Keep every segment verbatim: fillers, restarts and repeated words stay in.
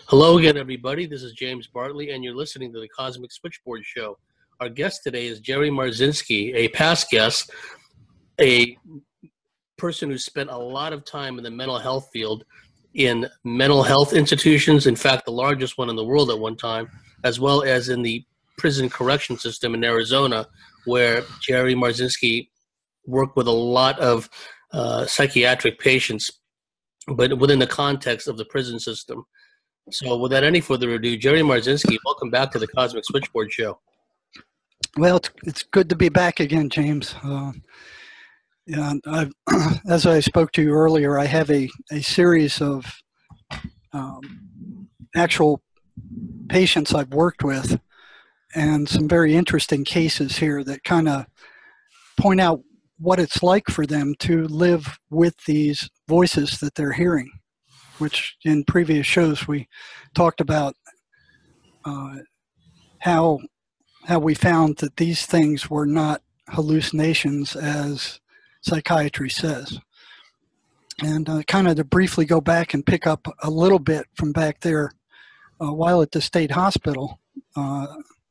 Hello again, everybody. This is James Bartley, and you're listening to the Cosmic Switchboard Show. Our guest today is Jerry Marzinsky, a past guest, a person who spent a lot of time in the mental health field in mental health institutions, in fact, the largest one in the world at one time, as well as in the prison correction system in Arizona, where Jerry Marzinsky worked with a lot of uh, psychiatric patients, but within the context of the prison system. So without any further ado, Jerry Marzinsky, welcome back to the Cosmic Switchboard Show. Well, it's, it's good to be back again, James. Uh, yeah, I've, as I spoke to you earlier, I have a, a series of um, actual patients I've worked with and some very interesting cases here that kind of point out what it's like for them to live with these voices that they're hearing, which in previous shows we talked about uh, how how we found that these things were not hallucinations as psychiatry says. And uh, kind of to briefly go back and pick up a little bit from back there, uh, while at the state hospital, uh,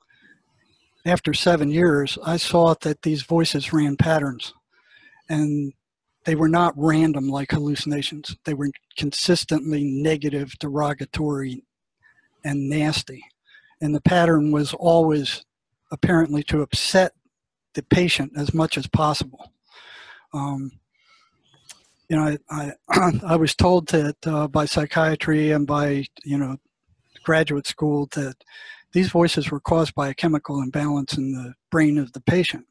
after seven years, I saw that these voices ran patterns. And they were not random like hallucinations. They were consistently negative, derogatory, and nasty. And the pattern was always apparently to upset the patient as much as possible. Um, you know, I, I, I was told that uh, by psychiatry and by, you know, graduate school that these voices were caused by a chemical imbalance in the brain of the patient.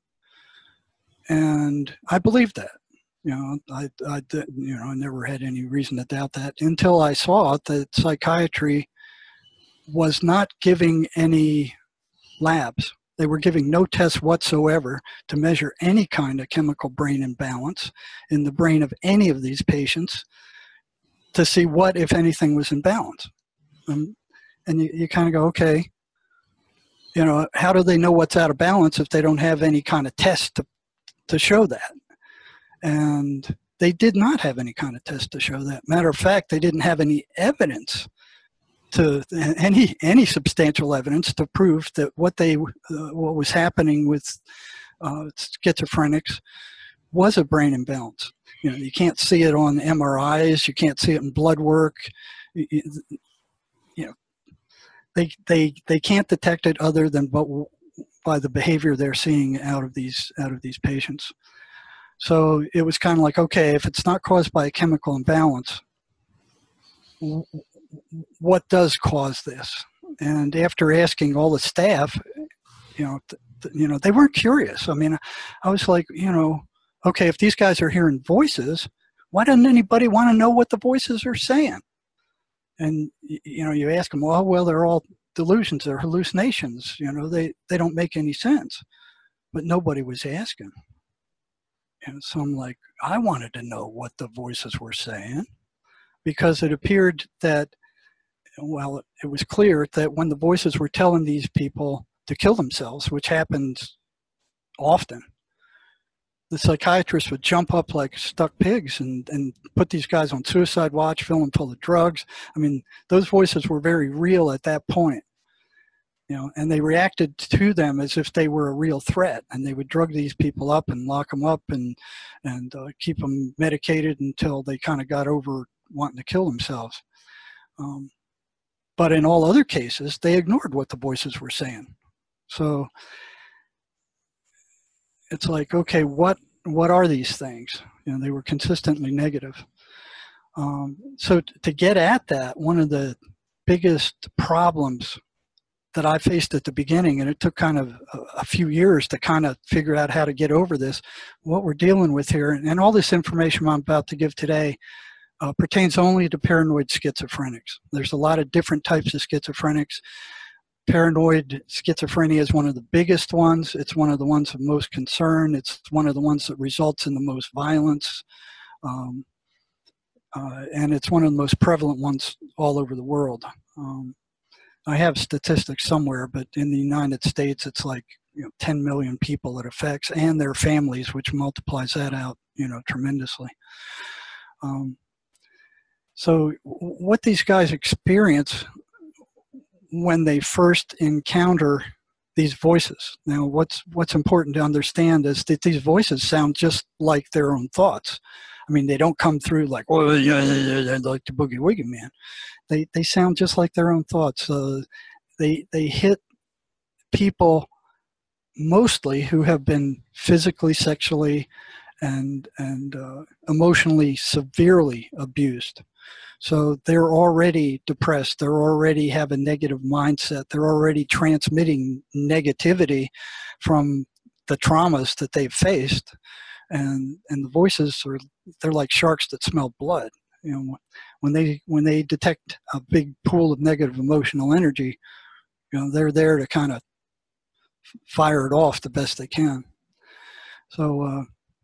And I believed that. You know, I, I, you know, I never had any reason to doubt that until I saw that psychiatry was not giving any labs. They were giving no tests whatsoever to measure any kind of chemical brain imbalance in the brain of any of these patients to see what, if anything, was in balance. Um, and you, you kind of go, okay, you know, how do they know what's out of balance if they don't have any kind of test to, to show that? And they did not have any kind of test to show that. Matter of fact, they didn't have any evidence to any any substantial evidence to prove that what they uh, what was happening with uh, schizophrenics was a brain imbalance. You know, you can't see it on M R Is. You can't see it in blood work. You, you know, they they they can't detect it other than but by the behavior they're seeing out of these out of these patients. So it was kind of like, okay, if it's not caused by a chemical imbalance, what does cause this? And after asking all the staff, you know, th- th- you know, they weren't curious. I mean, I was like, you know, okay, if these guys are hearing voices, why doesn't anybody want to know what the voices are saying? And you know, you ask them, well, well, they're all delusions, they're hallucinations. You know, they they don't make any sense. But nobody was asking. And so I'm like, I wanted to know what the voices were saying, because it appeared that, well, it was clear that when the voices were telling these people to kill themselves, which happens often, the psychiatrists would jump up like stuck pigs and, and put these guys on suicide watch, fill them full of drugs. I mean, those voices were very real at that point. You know, and they reacted to them as if they were a real threat, and they would drug these people up and lock them up and and uh, keep them medicated until they kind of got over wanting to kill themselves. Um, but in all other cases, they ignored what the voices were saying. So it's like, okay, what what are these things? You know, they were consistently negative. Um, so t- to get at that, one of the biggest problems that I faced at the beginning, and it took kind of a, a few years to kind of figure out how to get over this, what we're dealing with here, and, and all this information I'm about to give today uh, pertains only to paranoid schizophrenics. There's a lot of different types of schizophrenics. Paranoid schizophrenia is one of the biggest ones. It's one of the ones of most concern. It's one of the ones that results in the most violence. Um, uh, and it's one of the most prevalent ones all over the world. Um, I have statistics somewhere, but in the United States, it's like, you know, ten million people it affects, and their families, which multiplies that out, you know, tremendously. Um, so what these guys experience when they first encounter these voices. Now, what's what's important to understand is that these voices sound just like their own thoughts. I mean, they don't come through like, oh, yeah, yeah, yeah, like the Boogie Woogie Man. They they sound just like their own thoughts. Uh, they they hit people mostly who have been physically, sexually, and and uh, emotionally severely abused. So they're already depressed. They're already have a negative mindset. They're already transmitting negativity from the traumas that they've faced. And and the voices are, they're like sharks that smell blood. You know, when they when they detect a big pool of negative emotional energy, you know, they're there to kind of fire it off the best they can. So uh,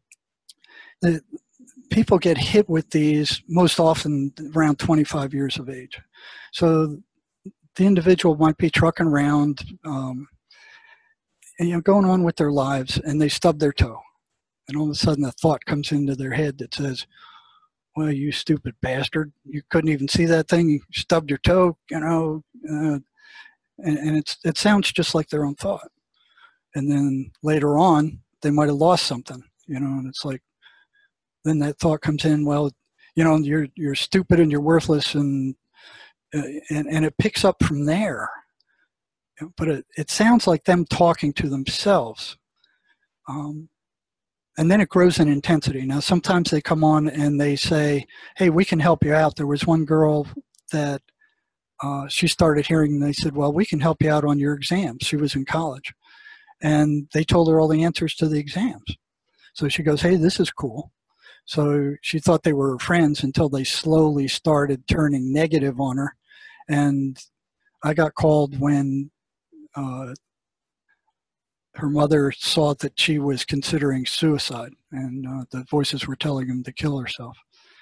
the people get hit with these most often around twenty-five years of age. So the individual might be trucking around, um, and, you know, going on with their lives, and they stub their toe. And all of a sudden a thought comes into their head that says, well, you stupid bastard, you couldn't even see that thing, you stubbed your toe, you know, uh, and, and it's, it sounds just like their own thought. And then later on, they might have lost something, you know, and it's like, then that thought comes in, well, you know, you're you're stupid and you're worthless, and uh, and, and it picks up from there. But it, it sounds like them talking to themselves. Um, and then it grows in intensity. Now, sometimes they come on and they say, hey, we can help you out. There was one girl that uh, she started hearing, and they said, well, we can help you out on your exams. She was in college. And they told her all the answers to the exams. So she goes, hey, this is cool. So she thought they were friends until they slowly started turning negative on her. And I got called when uh, her mother saw that she was considering suicide, and uh, the voices were telling him to kill herself.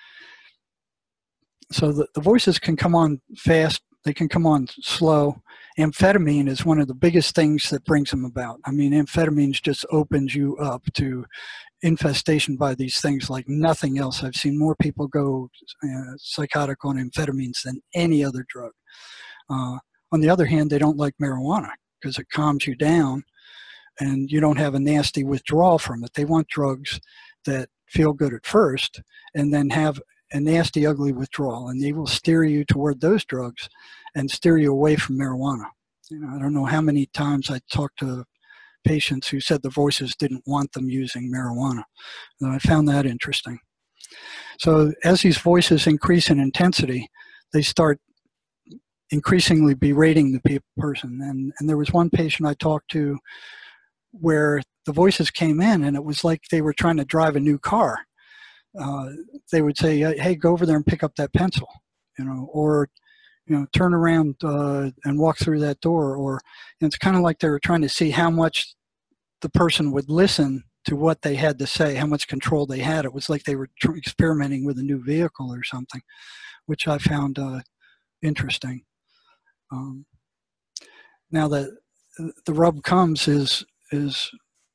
So the, the voices can come on fast. They can come on slow. Amphetamine is one of the biggest things that brings them about. I mean, amphetamine just opens you up to infestation by these things like nothing else. I've seen more people go uh, psychotic on amphetamines than any other drug. Uh, on the other hand, they don't like marijuana because it calms you down and you don't have a nasty withdrawal from it. They want drugs that feel good at first and then have a nasty, ugly withdrawal, and they will steer you toward those drugs and steer you away from marijuana. You know, I don't know how many times I talked to patients who said the voices didn't want them using marijuana. And I found that interesting. So as these voices increase in intensity, they start increasingly berating the pe- person. And, and there was one patient I talked to where the voices came in and it was like they were trying to drive a new car. Uh, they would say, hey, go over there and pick up that pencil, you know, or, you know, turn around uh, and walk through that door. Or it's kind of like they were trying to see how much the person would listen to what they had to say, how much control they had. It was like they were tr- experimenting with a new vehicle or something, which I found uh, interesting. Um, now that the rub comes is is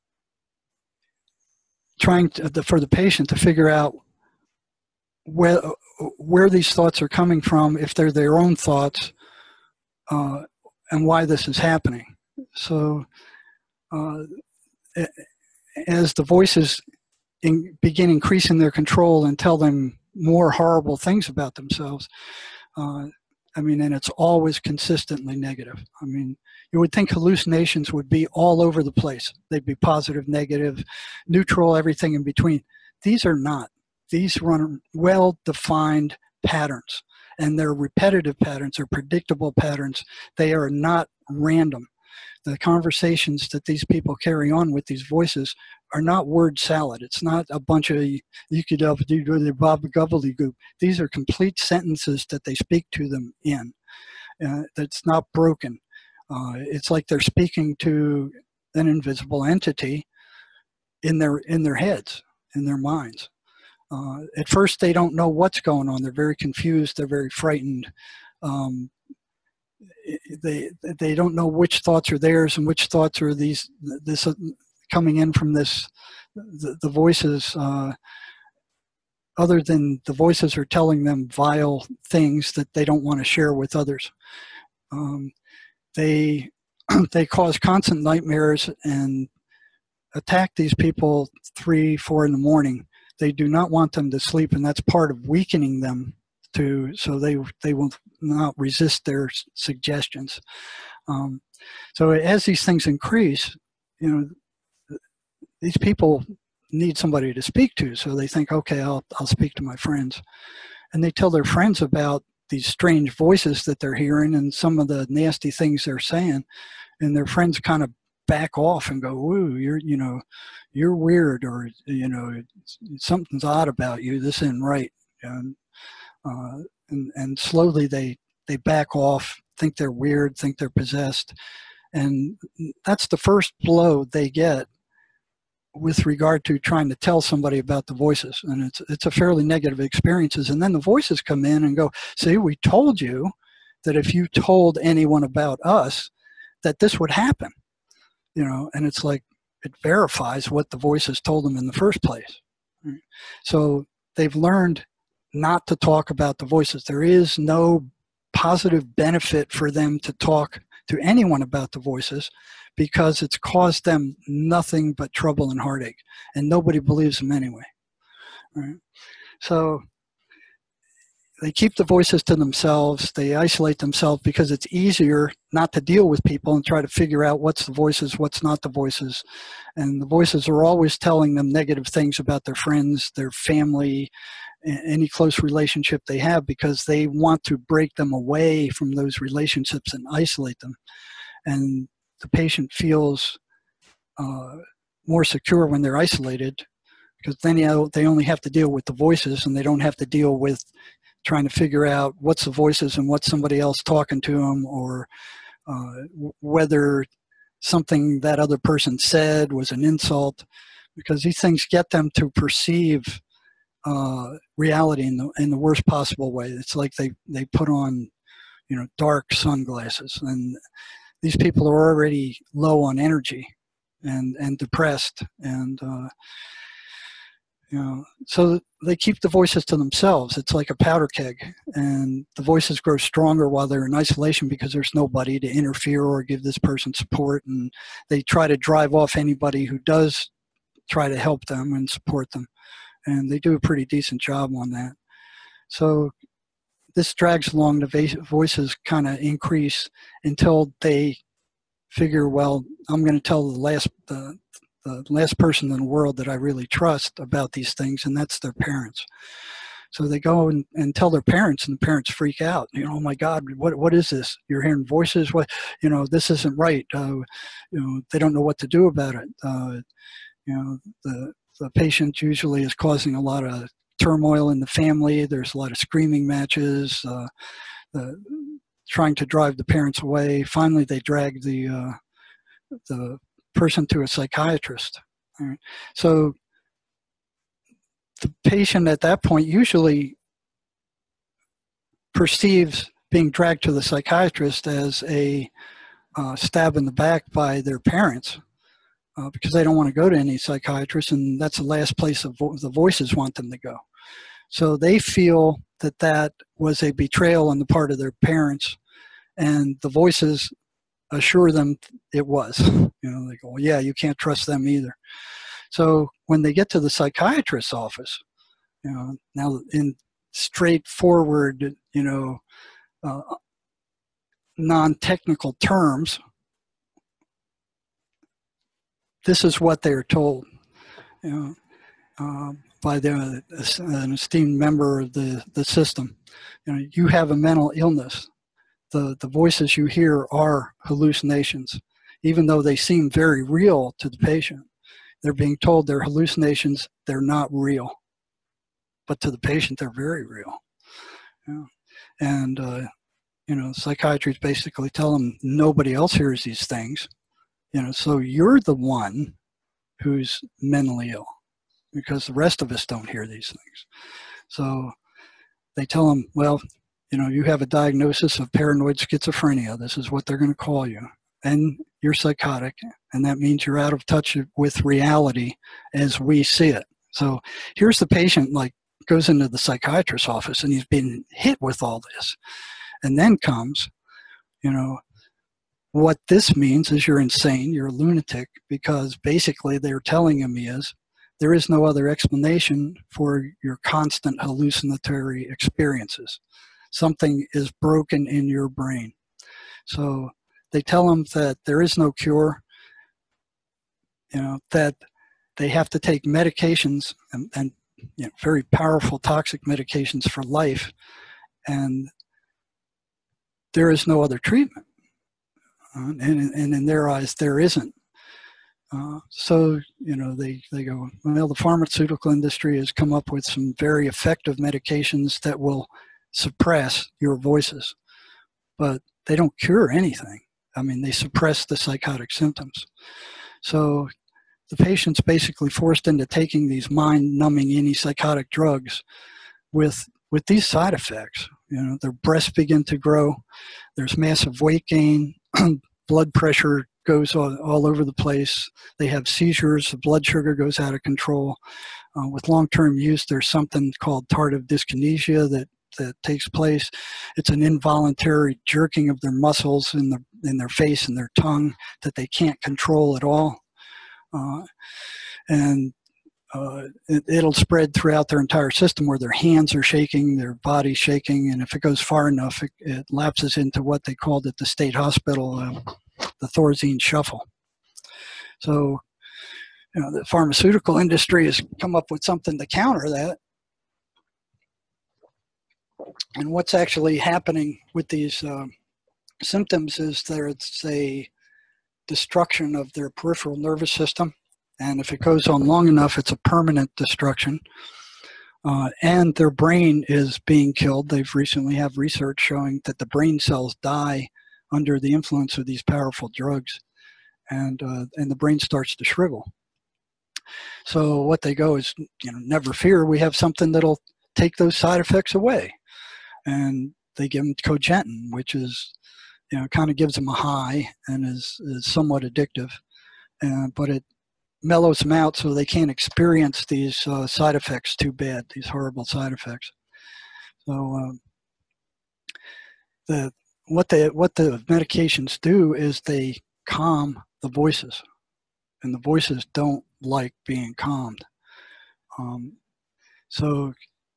trying to, the, for the patient to figure out where where these thoughts are coming from, if they're their own thoughts, uh, and why this is happening. So uh, as the voices in, begin increasing their control and tell them more horrible things about themselves, uh, I mean, and it's always consistently negative. I mean, you would think hallucinations would be all over the place. They'd be positive, negative, neutral, everything in between. These are not. These run well-defined patterns, and they're repetitive patterns, they're predictable patterns. They are not random. The conversations that these people carry on with these voices are not word salad. It's not a bunch of you could have the Bob gobbledygook. These are complete sentences that they speak to them in. Uh, that's not broken. Uh, it's like they're speaking to an invisible entity in their in their heads, in their minds. Uh, at first, they don't know what's going on. They're very confused. They're very frightened. Um, they they don't know which thoughts are theirs and which thoughts are these this uh, coming in from this the, the voices. Uh, other than the voices are telling them vile things that they don't want to share with others. Um, they they cause constant nightmares and attack these people three, four in the morning. They do not want them to sleep, and that's part of weakening them to so they they will not resist their suggestions. Um, so as these things increase, you know, these people need somebody to speak to. So they think, okay, I'll I'll speak to my friends, and they tell their friends about these strange voices that they're hearing and some of the nasty things they're saying, and their friends kind of back off and go, "Woo, you're you know, you're weird," or you know, something's odd about you. This isn't right, and uh, and and slowly they they back off, think they're weird, think they're possessed, and that's the first blow they get with regard to trying to tell somebody about the voices. And it's it's a fairly negative experiences. And then the voices come in and go, "See, we told you that if you told anyone about us, that this would happen." You know, and it's like it verifies what the voices told them in the first place. Right? So they've learned not to talk about the voices. There is no positive benefit for them to talk to anyone about the voices, because it's caused them nothing but trouble and heartache, and nobody believes them anyway. Right? So they keep the voices to themselves. They isolate themselves because it's easier not to deal with people and try to figure out what's the voices, what's not the voices. And the voices are always telling them negative things about their friends, their family, any close relationship they have, because they want to break them away from those relationships and isolate them. And the patient feels uh, more secure when they're isolated, because then you know, they only have to deal with the voices, and they don't have to deal with trying to figure out what's the voices and what's somebody else talking to them, or uh, whether something that other person said was an insult, because these things get them to perceive uh, reality in the in the worst possible way. It's like they, they put on, you know, dark sunglasses, and these people are already low on energy and, and depressed, and uh, you know, so they keep the voices to themselves. It's like a powder keg, and the voices grow stronger while they're in isolation because there's nobody to interfere or give this person support, and they try to drive off anybody who does try to help them and support them, and they do a pretty decent job on that. So this drags along. The voices kind of increase until they figure, well, I'm going to tell the last the, the last person in the world that I really trust about these things, and that's their parents. So they go and, and tell their parents, and the parents freak out. You know, "Oh my God, what what is this? You're hearing voices? What? You know, this isn't right." Uh, you know, they don't know what to do about it. Uh, you know, the the patient usually is causing a lot of turmoil in the family. There's a lot of screaming matches, uh, the, trying to drive the parents away. Finally, they drag the uh, the person to a psychiatrist. Right? So the patient at that point usually perceives being dragged to the psychiatrist as a uh, stab in the back by their parents, uh, because they don't want to go to any psychiatrist, and that's the last place of vo- the voices want them to go. So they feel that that was a betrayal on the part of their parents, and the voices assure them it was. You know, they go, "Well, yeah, you can't trust them either." So when they get to the psychiatrist's office, you know, now in straightforward, you know, uh, non-technical terms, this is what they're told, you know, uh, by the, an esteemed member of the, the system. You know, you have a mental illness. The, the voices you hear are hallucinations, even though they seem very real to the patient. They're being told they're hallucinations, they're not real. But to the patient, they're very real. You know? And, uh, you know, psychiatrists basically tell them nobody else hears these things. You know, so you're the one who's mentally ill, because the rest of us don't hear these things. So they tell them, well, you know, you have a diagnosis of paranoid schizophrenia. This is what they're going to call you. And you're psychotic, and that means you're out of touch with reality as we see it. So here's the patient, like, goes into the psychiatrist's office, and he's been hit with all this. And then comes, you know, what this means is you're insane, you're a lunatic, because basically they're telling him he is. There is no other explanation for your constant hallucinatory experiences. Something is broken in your brain. So they tell him that there is no cure, you know, that they have to take medications and, and you know, very powerful toxic medications for life, and there is no other treatment. Uh, and, and in their eyes, there isn't. Uh, so, you know, they, they go, well, the pharmaceutical industry has come up with some very effective medications that will suppress your voices, but they don't cure anything. I mean, they suppress the psychotic symptoms. So the patient's basically forced into taking these mind-numbing antipsychotic drugs with with these side effects. You know, their breasts begin to grow, there's massive weight gain, blood pressure goes all, all over the place, they have seizures, the blood sugar goes out of control. Uh, with long-term use, there's something called tardive dyskinesia that that takes place. It's an involuntary jerking of their muscles in, the, in their face and their tongue that they can't control at all. Uh, and uh, it, it'll spread throughout their entire system, where their hands are shaking, their body's shaking, and if it goes far enough, it, it lapses into what they called at the state hospital uh, the Thorazine shuffle. So, you know, the pharmaceutical industry has come up with something to counter that. And what's actually happening with these uh, symptoms is there's a destruction of their peripheral nervous system. And if it goes on long enough, it's a permanent destruction. Uh, and their brain is being killed. They've recently have research showing that the brain cells die under the influence of these powerful drugs, and uh, and the brain starts to shrivel. So what they go is, you know, never fear, we have something that'll take those side effects away. And they give them Cogentin, which is, you know, kind of gives them a high and is, is somewhat addictive, uh, but it mellows them out so they can't experience these uh, side effects too bad, these horrible side effects. So um, the what they what the medications do is they calm the voices, and the voices don't like being calmed. Um, so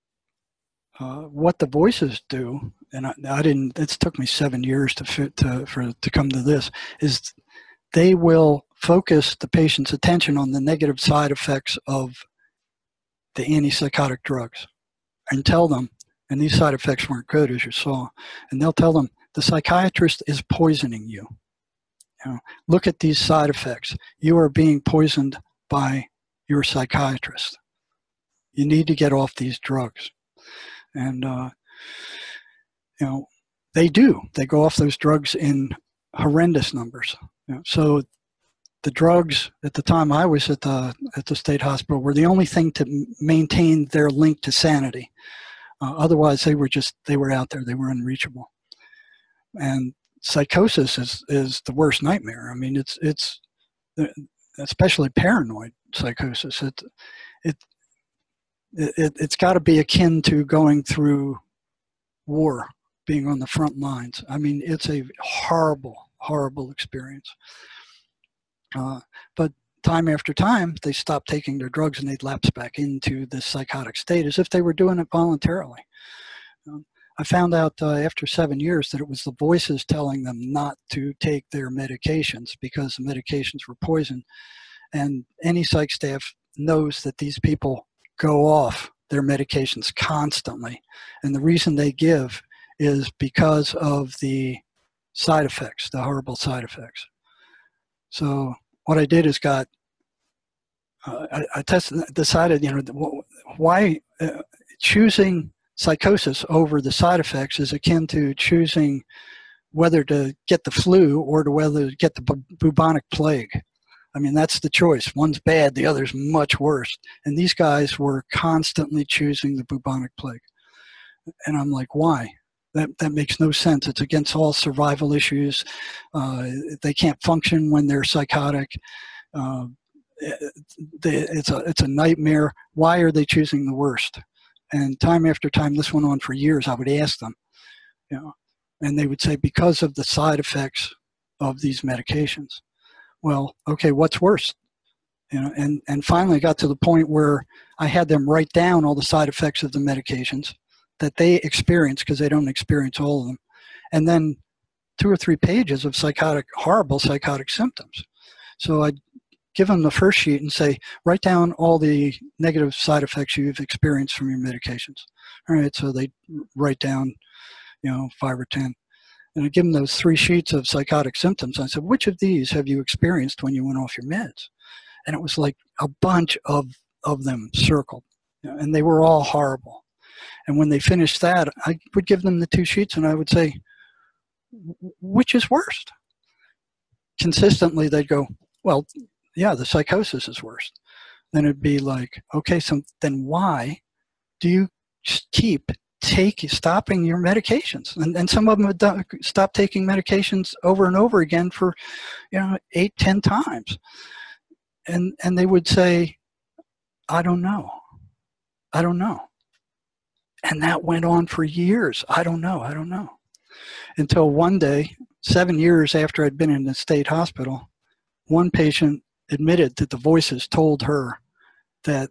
uh, what the voices do, and I, I didn't. It took me seven years to fit to for to come to this, is they will focus the patient's attention on the negative side effects of the antipsychotic drugs, and tell them, and these side effects weren't good, as you saw, and they'll tell them, the psychiatrist is poisoning you. You know, look at these side effects. You are being poisoned by your psychiatrist. You need to get off these drugs. And, uh, you know, they do. They go off those drugs in horrendous numbers. You know, so the drugs at the time I was at the, at the state hospital were the only thing to maintain their link to sanity. Uh, otherwise, they were just, they were out there. They were unreachable. And psychosis is, is the worst nightmare. I mean, it's, it's especially paranoid psychosis. It, it, it, it's got to be akin to going through war, being on the front lines. I mean, it's a horrible, horrible experience. Uh, but time after time, they stopped taking their drugs and they'd lapse back into this psychotic state as if they were doing it voluntarily. Um, I found out uh, after seven years that it was the voices telling them not to take their medications because the medications were poison. And any psych staff knows that these people go off their medications constantly. And the reason they give is because of the side effects, the horrible side effects. So what I did is got, uh, I, I tested, decided, you know, why uh, choosing psychosis over the side effects is akin to choosing whether to get the flu or to whether to get the bu bubonic plague. I mean, that's the choice. One's bad, the other's much worse. And these guys were constantly choosing the bubonic plague. And I'm like, why? That, that makes no sense. It's against all survival issues. Uh, they can't function when they're psychotic. Uh, they, it's, a, it's a nightmare. Why are they choosing the worst? And time after time, this went on for years, I would ask them, you know, and they would say, because of the side effects of these medications. Well, okay, what's worse? You know, and, and finally got to the point where I had them write down all the side effects of the medications that they experience, because they don't experience all of them. And then two or three pages of psychotic, horrible psychotic symptoms. So I'd give them the first sheet and say, write down all the negative side effects you've experienced from your medications. All right, so they write down, you know, five or ten. And I give them those three sheets of psychotic symptoms. I said, which of these have you experienced when you went off your meds? And it was like a bunch of, of them circled, you know, and they were all horrible. And when they finished that, I would give them the two sheets and I would say, which is worst? Consistently, they'd go, well, yeah, the psychosis is worst. Then it'd be like, okay, so then why do you keep take, stopping your medications? And, and some of them would do, stop taking medications over and over again for, you know, eight, ten times. And, and they would say, I don't know. I don't know. And that went on for years. I don't know. I don't know. Until one day, seven years after I'd been in the state hospital, one patient admitted that the voices told her that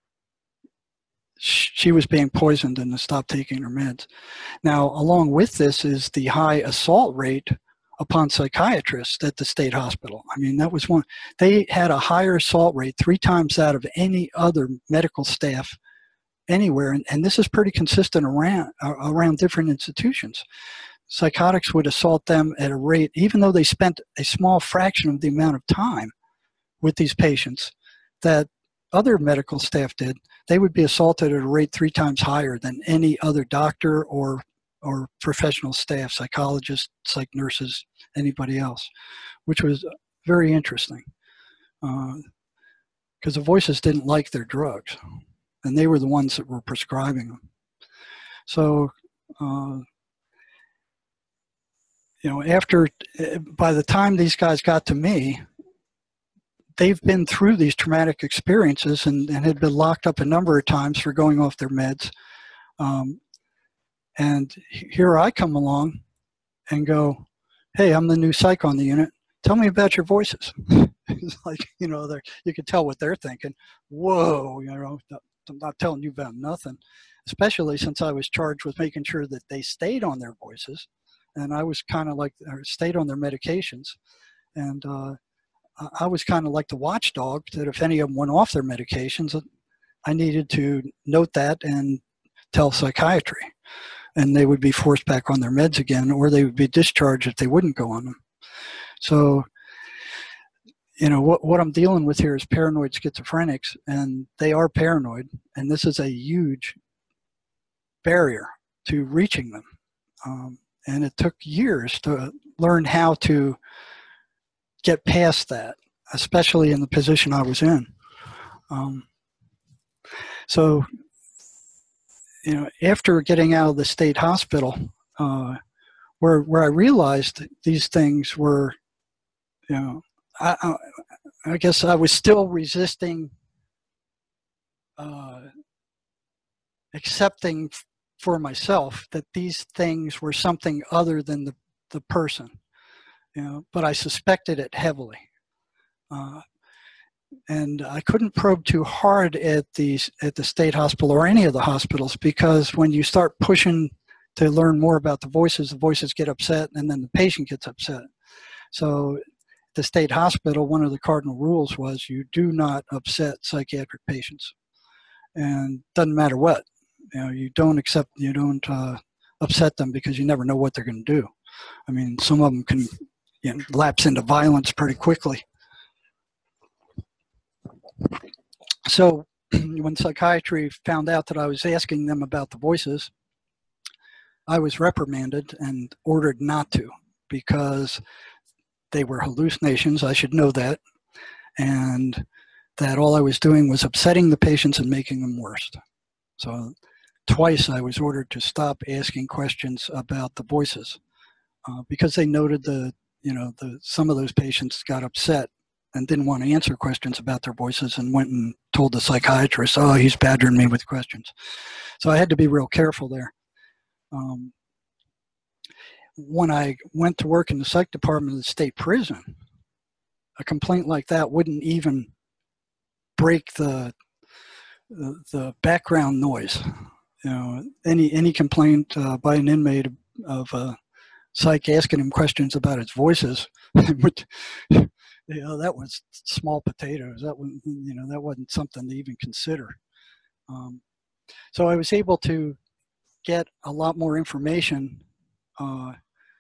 she was being poisoned and to stop taking her meds. Now, along with this is the high assault rate upon psychiatrists at the state hospital. I mean, that was one. They had a higher assault rate, three times that of any other medical staff anywhere, and, and this is pretty consistent around uh, around different institutions. Psychotics would assault them at a rate, even though they spent a small fraction of the amount of time with these patients that other medical staff did, they would be assaulted at a rate three times higher than any other doctor or or professional staff, psychologists, psych nurses, anybody else, which was very interesting. Because uh, the voices didn't like their drugs, and they were the ones that were prescribing them. So, uh, you know, after, by the time these guys got to me, they've been through these traumatic experiences and, and had been locked up a number of times for going off their meds. Um, and here I come along and go, hey, I'm the new psych on the unit. Tell me about your voices. It's like, you know, you can tell what they're thinking. Whoa, you know, I'm not telling you about nothing, especially since I was charged with making sure that they stayed on their voices. And I was kind of like, or stayed on their medications. And uh, I was kind of like the watchdog that if any of them went off their medications, I needed to note that and tell psychiatry. And they would be forced back on their meds again, or they would be discharged if they wouldn't go on them. So, you know, what, what I'm dealing with here is paranoid schizophrenics, and they are paranoid, and this is a huge barrier to reaching them. Um, and it took years to learn how to get past that, especially in the position I was in. Um, so, you know, after getting out of the state hospital, uh, where where I realized these things were, you know, I, I, I guess I was still resisting uh, accepting for myself that these things were something other than the, the person, you know, but I suspected it heavily. Uh, and I couldn't probe too hard at the, at the state hospital or any of the hospitals, because when you start pushing to learn more about the voices, the voices get upset and then the patient gets upset. So the state hospital, one of the cardinal rules was you do not upset psychiatric patients. And doesn't matter what, you know, you don't accept, you don't uh, upset them, because you never know what they're going to do. I mean, some of them can, you know, lapse into violence pretty quickly. So when psychiatry found out that I was asking them about the voices, I was reprimanded and ordered not to, because they were hallucinations. I should know that. And that all I was doing was upsetting the patients and making them worse. So twice I was ordered to stop asking questions about the voices, uh, because they noted the, you know, the, some of those patients got upset and didn't want to answer questions about their voices and went and told the psychiatrist, oh, he's badgering me with questions. So I had to be real careful there. Um, when I went to work in the psych department of the state prison, a complaint like that wouldn't even break the the, the background noise. You know, any any complaint uh, by an inmate of a psych asking him questions about his voices, would, you know, that was small potatoes. That was, you know, that wasn't something to even consider. Um, so I was able to get a lot more information uh,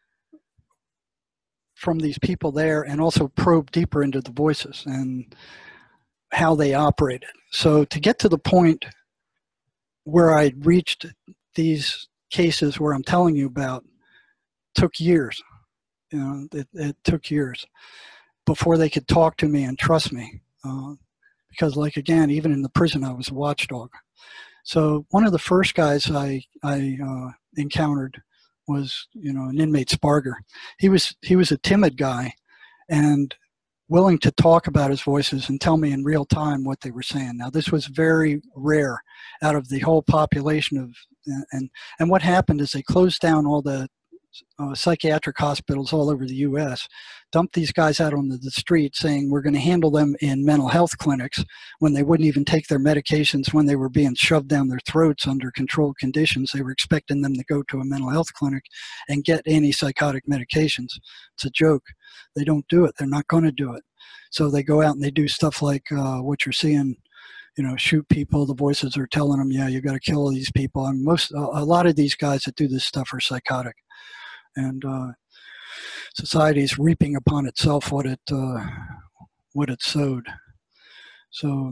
from these people there, and also probe deeper into the voices and how they operated. So to get to the point where I reached these cases where I'm telling you about took years. You know, it, it took years before they could talk to me and trust me. Uh, because like, again, even in the prison, I was a watchdog. So one of the first guys I, I uh, encountered was, you know, an inmate, Sparger. He was, he was a timid guy and willing to talk about his voices and tell me in real time what they were saying. Now, this was very rare out of the whole population of, and, and what happened is they closed down all the uh, psychiatric hospitals all over the U S, dumped these guys out on the, the street saying we're going to handle them in mental health clinics when they wouldn't even take their medications when they were being shoved down their throats under controlled conditions. They were expecting them to go to a mental health clinic and get antipsychotic medications. It's a joke. They don't do it. They're not going to do it. So they go out and they do stuff like uh, what you're seeing, you know, shoot people. The voices are telling them, yeah, you got to kill these people. And most, a lot of these guys that do this stuff are psychotic. And uh, society is reaping upon itself what it uh, what it sowed. So,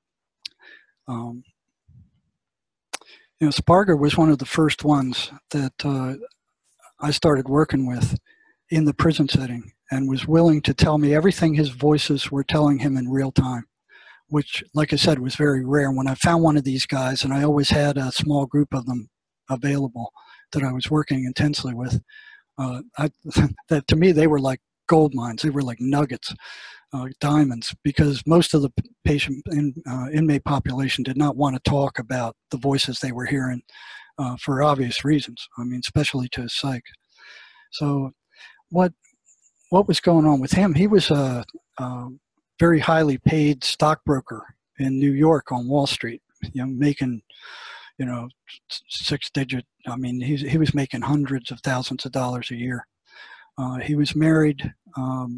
um, you know, Sparger was one of the first ones that uh, I started working with in the prison setting, and was willing to tell me everything his voices were telling him in real time, which, like I said, was very rare. When I found one of these guys, and I always had a small group of them available that I was working intensely with, uh, I, that to me, they were like gold mines. They were like nuggets, uh, diamonds, because most of the patient in, uh, inmate population did not want to talk about the voices they were hearing uh, for obvious reasons. I mean, especially to psych. So what what was going on with him? He was a, a very highly paid stockbroker in New York on Wall Street, you know, making, you know, six digit, I mean, he, he was making hundreds of thousands of dollars a year. Uh, he was married um,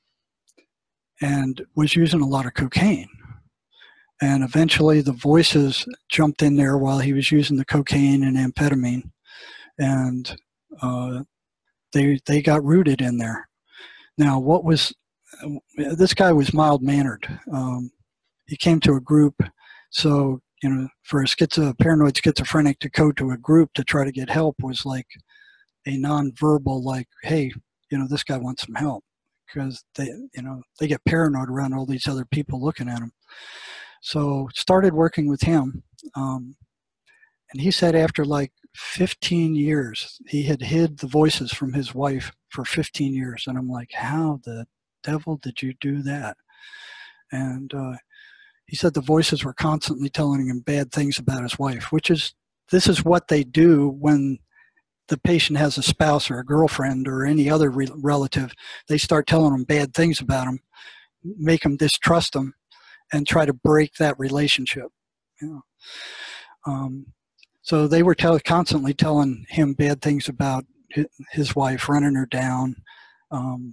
and was using a lot of cocaine. And eventually the voices jumped in there while he was using the cocaine and amphetamine. And uh, they, they got rooted in there. Now, what was, this guy was mild-mannered. Um, he came to a group, so, you know, for a schizo, paranoid schizophrenic to go to a group to try to get help was like a non-verbal, like, hey, you know, this guy wants some help, because they, you know, they get paranoid around all these other people looking at them. So started working with him, um, and he said after like fifteen years, he had hid the voices from his wife for fifteen years. And I'm like, how the devil did you do that? And uh, he said the voices were constantly telling him bad things about his wife, which is, this is what they do when the patient has a spouse or a girlfriend or any other re- relative. They start telling them bad things about them, make them distrust them, and try to break that relationship. You know? Um, so they were tell- constantly telling him bad things about his, his wife, running her down. Um,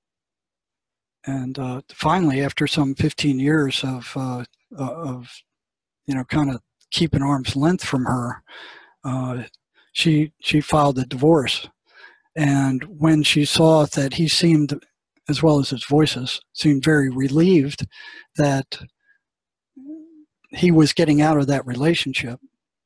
and uh, finally, after some fifteen years of, uh, of you know, kind of keeping arm's length from her, uh, she she filed a divorce. And when she saw that he seemed, as well as his voices, seemed very relieved that he was getting out of that relationship,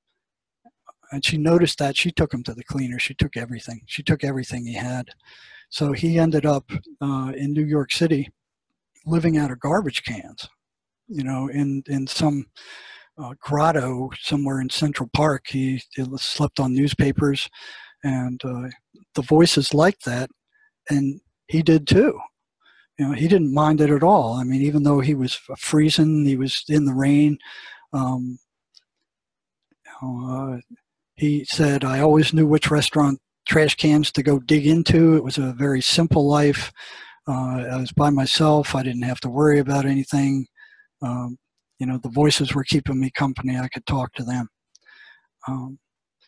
and she noticed that, she took him to the cleaner. She took everything. She took everything he had. So he ended up uh, in New York City living out of garbage cans, you know, in, in some uh, grotto somewhere in Central Park. He, he slept on newspapers, and uh, the voices liked that, and he did too. You know, he didn't mind it at all. I mean, even though he was freezing, he was in the rain, um, uh, he said, I always knew which restaurant trash cans to go dig into. It was a very simple life. Uh, I was by myself. I didn't have to worry about anything. Um, you know, the voices were keeping me company. I could talk to them. Um,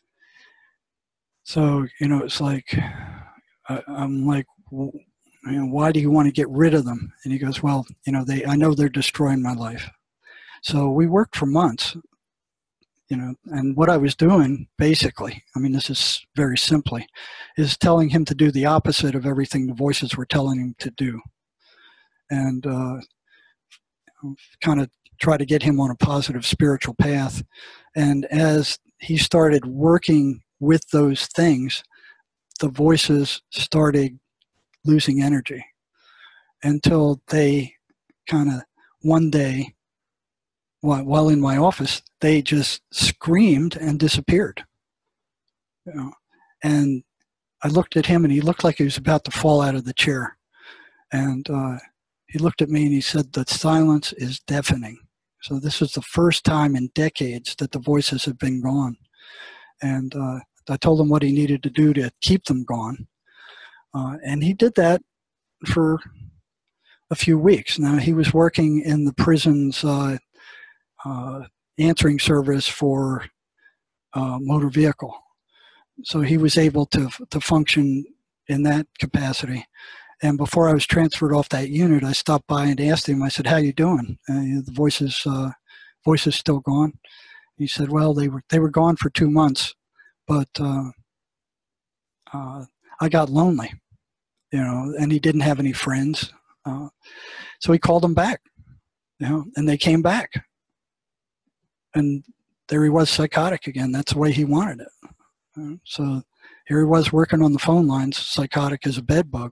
so, you know, it's like, I, I'm like, you know, why do you want to get rid of them? And he goes, well, you know, they, I know they're destroying my life. So we worked for months, you know, and what I was doing basically, I mean, this is very simply, is telling him to do the opposite of everything the voices were telling him to do. And uh, kind of try to get him on a positive spiritual path. And as he started working with those things, the voices started losing energy until they kind of one day, while in my office, they just screamed and disappeared. You know? And I looked at him, and he looked like he was about to fall out of the chair. And uh, he looked at me, and he said, "The silence is deafening." So this is the first time in decades that the voices have been gone. And uh, I told him what he needed to do to keep them gone. Uh, and he did that for a few weeks. Now, he was working in the prison's uh, uh, answering service for uh, motor vehicle. So he was able to to function in that capacity. And before I was transferred off that unit, I stopped by and asked him, I said, "How you doing? Uh, the voices, uh, voices still gone?" He said, "Well, they were, they were gone for two months, but uh, uh, I got lonely, you know, and he didn't have any friends. Uh, so he called them back, you know, and they came back. And there he was, psychotic again. That's the way he wanted it. Uh, so here he was working on the phone lines, psychotic as a bed bug.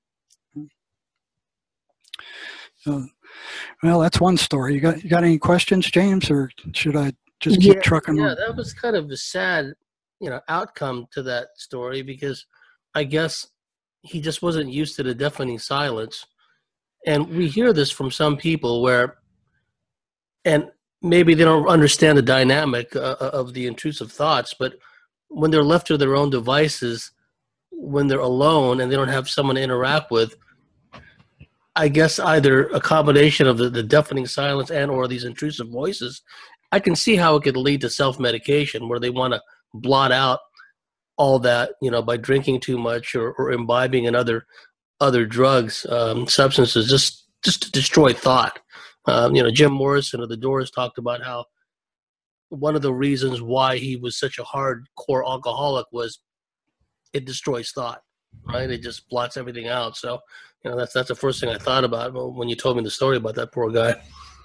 So, well, that's one story. You got you got any questions, James, or should I just keep yeah, trucking yeah, on? that was kind of a sad, you know, outcome to that story, because I guess he just wasn't used to the deafening silence. And we hear this from some people where, and maybe they don't understand the dynamic uh, of the intrusive thoughts, but when they're left to their own devices, when they're alone and they don't have someone to interact with, I guess either a combination of the, the deafening silence and or these intrusive voices, I can see how it could lead to self-medication, where they want to blot out all that, you know, by drinking too much or, or imbibing in other other drugs, um, substances, just just to destroy thought. Um, you know, Jim Morrison of the Doors talked about how one of the reasons why he was such a hardcore alcoholic was it destroys thought, right? It just blots everything out. So, you know, that's that's the first thing I thought about when you told me the story about that poor guy.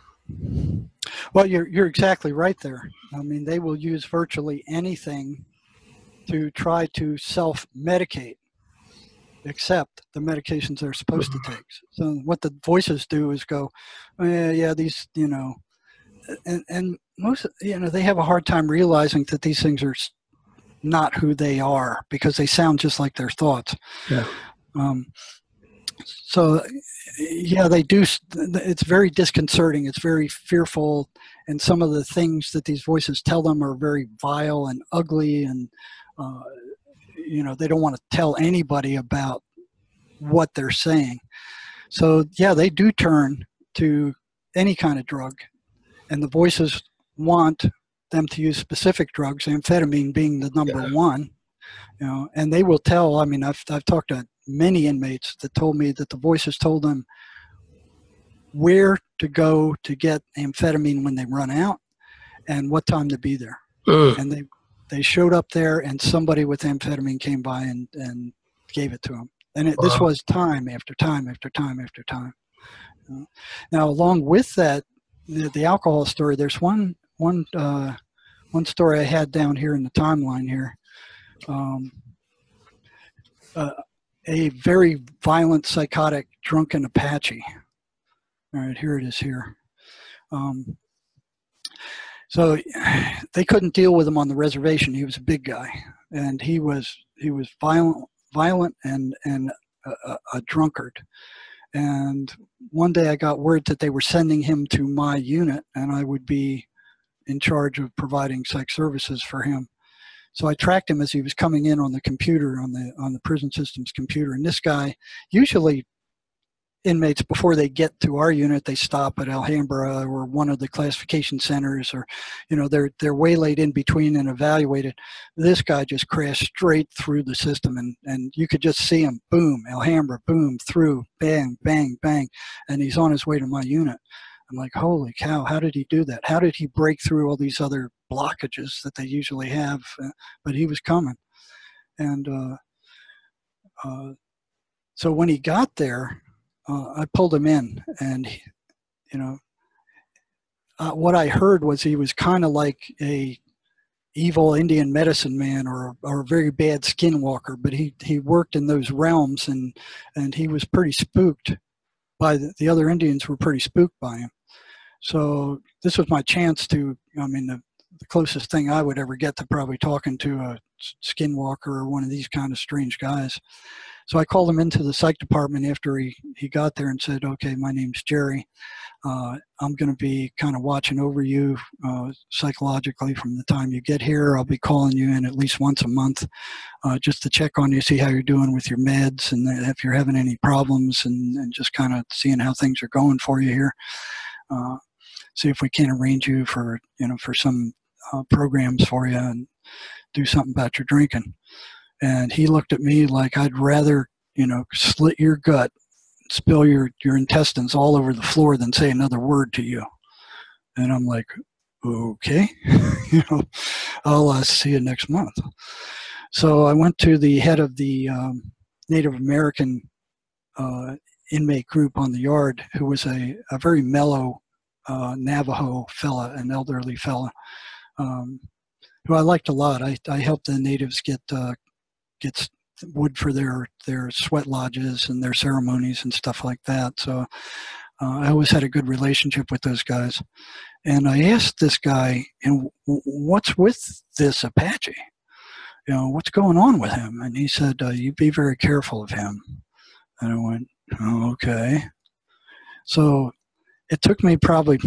Well, you're you're exactly right there. I mean, they will use virtually anything to try to self-medicate, except the medications they're supposed to take. So what the voices do is go, oh, yeah, yeah, these, you know, and, and most, you know, they have a hard time realizing that these things are not who they are because they sound just like their thoughts. Yeah. Um, so, yeah, they do. It's very disconcerting. It's very fearful. And some of the things that these voices tell them are very vile and ugly. And, uh, you know, they don't want to tell anybody about what they're saying. So, yeah, they do turn to any kind of drug. And the voices want them to use specific drugs, amphetamine being the number yeah. one. You know, and they will tell, I mean, I've, I've talked to many inmates that told me that the voices told them where to go to get amphetamine when they run out and what time to be there. Mm. And they they showed up there and somebody with amphetamine came by and, and gave it to them. And it, wow. This was time after time after time after time. Uh, now, along with that, the, the alcohol story, there's one, one, uh, one story I had down here in the timeline here. Um, uh, a very violent, psychotic, drunken Apache. All right, here it is here. Um, so they couldn't deal with him on the reservation. He was a big guy, and he was he was violent, violent, and and a, a drunkard. And one day I got word that they were sending him to my unit, and I would be in charge of providing psych services for him. So I tracked him as he was coming in on the computer, on the on the prison system's computer. And this guy, usually inmates, before they get to our unit, they stop at Alhambra or one of the classification centers, or, you know, they're they're waylaid in between and evaluated. This guy just crashed straight through the system, and, and you could just see him, boom, Alhambra, boom, through, bang, bang, bang, and he's on his way to my unit. I'm like, holy cow, how did he do that? How did he break through all these other blockages that they usually have? Uh, but he was coming. And uh, uh, so when he got there, uh, I pulled him in, and, he, you know, uh, what I heard was he was kind of like a evil Indian medicine man, or, or a very bad skinwalker, but he, he worked in those realms, and, and he was pretty spooked by the, the other Indians were pretty spooked by him. So this was my chance to, I mean, the, the closest thing I would ever get to probably talking to a skinwalker or one of these kind of strange guys. So I called him into the psych department after he, he got there and said, okay, my name's Jerry. Uh, I'm going to be kind of watching over you uh, psychologically from the time you get here. I'll be calling you in at least once a month uh, just to check on you, see how you're doing with your meds, and if you're having any problems, and, and just kind of seeing how things are going for you here. Uh, see if we can arrange you for, you know, for some uh, programs for you, and do something about your drinking. And he looked at me like I'd rather, you know, slit your gut, spill your, your intestines all over the floor than say another word to you. And I'm like, okay, you know, I'll uh, see you next month. So I went to the head of the um, Native American uh, inmate group on the yard, who was a, a very mellow uh, Navajo fella, an elderly fella, um, who I liked a lot. I, I helped the natives get uh, get wood for their, their sweat lodges and their ceremonies and stuff like that. So uh, I always had a good relationship with those guys. And I asked this guy, you know, what's with this Apache? You know, what's going on with him? And he said, uh, you be very careful of him. And I went, oh, okay. So it took me probably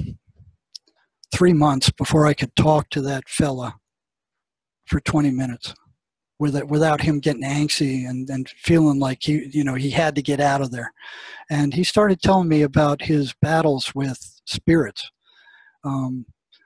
three months before I could talk to that fella for twenty minutes without, without him getting angsty and, and feeling like he, you know, he had to get out of there. And he started telling me about his battles with spirits, um,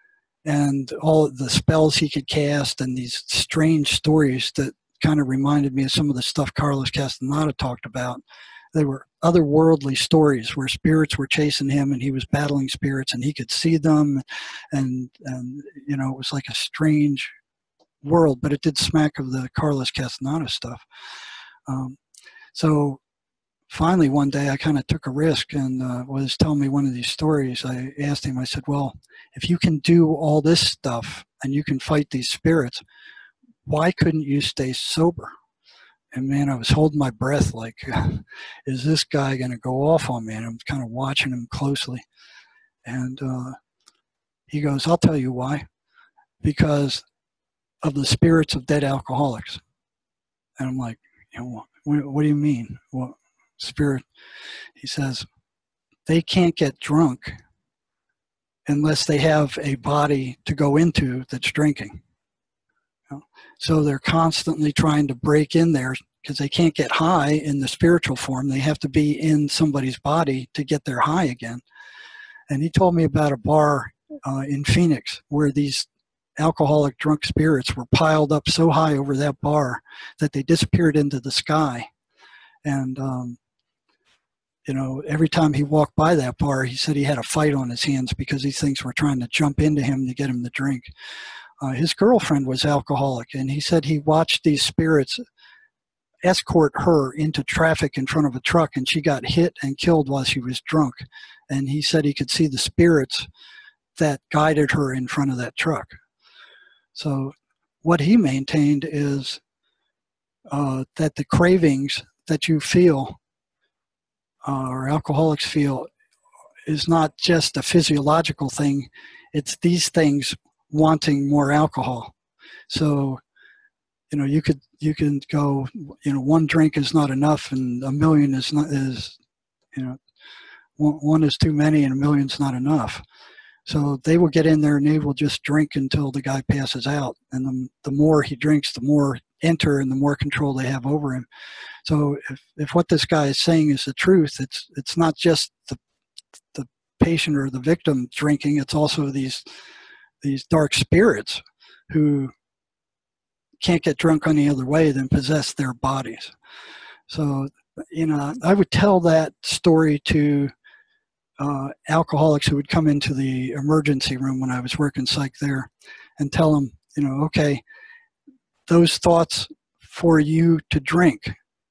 and all the spells he could cast, and these strange stories that kind of reminded me of some of the stuff Carlos Castaneda talked about. They were otherworldly stories where spirits were chasing him, and he was battling spirits, and he could see them, and, and you know, it was like a strange world, but it did smack of the Carlos Castaneda stuff. Um, so finally one day I kind of took a risk and uh, was telling me one of these stories. I asked him, I said, well, if you can do all this stuff and you can fight these spirits, why couldn't you stay sober? And man, I was holding my breath like, is this guy going to go off on me? And I'm kind of watching him closely. And uh, he goes, I'll tell you why. Because of the spirits of dead alcoholics. And I'm like, you know, what, what do you mean? What spirit? He says, they can't get drunk unless they have a body to go into that's drinking. You know? So they're constantly trying to break in there because they can't get high in the spiritual form. They have to be in somebody's body to get their high again. And he told me about a bar uh, in Phoenix where these alcoholic drunk spirits were piled up so high over that bar that they disappeared into the sky. And, um, you know, every time he walked by that bar, he said he had a fight on his hands because these things were trying to jump into him to get him to drink. Uh, his girlfriend was alcoholic, and he said he watched these spirits escort her into traffic in front of a truck, and she got hit and killed while she was drunk. And he said he could see the spirits that guided her in front of that truck. So what he maintained is uh, that the cravings that you feel, uh, or alcoholics feel, is not just a physiological thing. It's these things wanting more alcohol. So, you know, you could you can go, you know, one drink is not enough, and a million is not is, you know, one, one is too many, and a million's not enough. So they will get in there and they will just drink until the guy passes out. And the, the more he drinks, the more enter and the more control they have over him. So if, if what this guy is saying is the truth, it's it's not just the the patient or the victim drinking, it's also these these dark spirits who can't get drunk any other way than possess their bodies. So, you know, I would tell that story to uh, alcoholics who would come into the emergency room when I was working psych there and tell them, you know, okay, those thoughts for you to drink,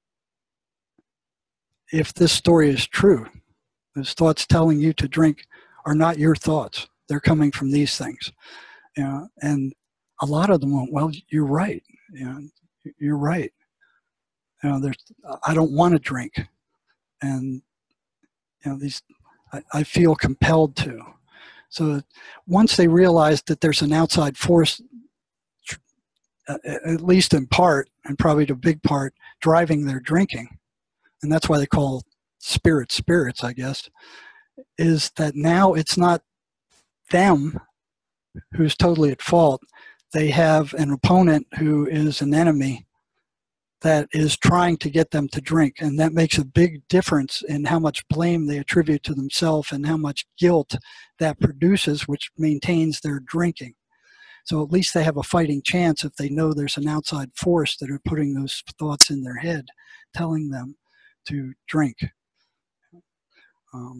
if this story is true, those thoughts telling you to drink are not your thoughts. They're coming from these things. You know, and a lot of them went, well, you're right. You know, you're right. You know, there's, I don't want to drink. And, you know, these, I, I feel compelled to. So once they realize that there's an outside force, at least in part, and probably to a big part, driving their drinking, and that's why they call spirits spirits, I guess, is that now it's not them who's totally at fault. They have an opponent who is an enemy that is trying to get them to drink, and that makes a big difference in how much blame they attribute to themselves and how much guilt that produces, which maintains their drinking. So at least they have a fighting chance if they know there's an outside force that are putting those thoughts in their head, telling them to drink. Um,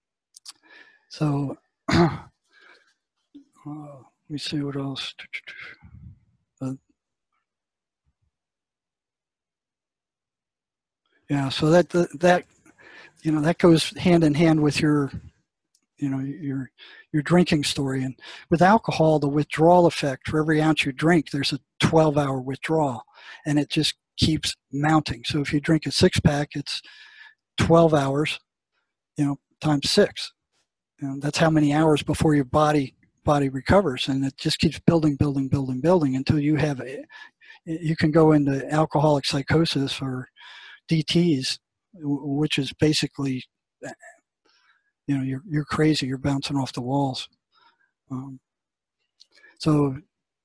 so uh, let me see what else. Uh, yeah, so that that you know that goes hand in hand with your you know your your drinking story. And with alcohol, the withdrawal effect, for every ounce you drink, there's a twelve hour withdrawal, and it just keeps mounting. So if you drink a six pack, it's twelve hours, you know, times six. And that's how many hours before your body body recovers, and it just keeps building, building, building, building until you have a, you can go into alcoholic psychosis or D Ts, which is basically, you know, you're you're crazy, you're bouncing off the walls. Um, so